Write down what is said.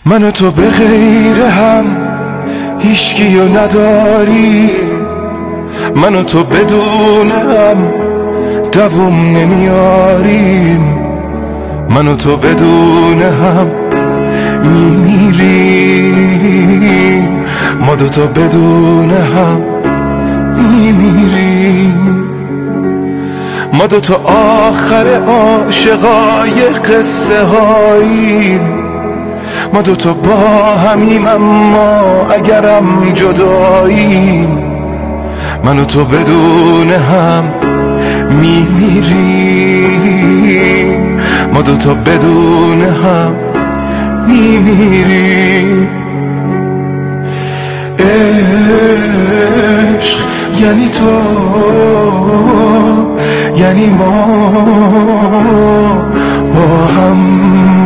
من و تو به غیر هم هیچکیو نداریم، من و تو بدون هم دووم نمیاریم، من و تو بدون هم میمیریم، ما دوتا بدون هم میمیریم. ما دوتا آخر عاشقای قصه هاییم، ما دوتا با همیم اما اگرم جداییم، من و تو بدون هم میمیریم، ما دوتا بدون هم میمیریم. عشق یعنی تو، یعنی ما با هم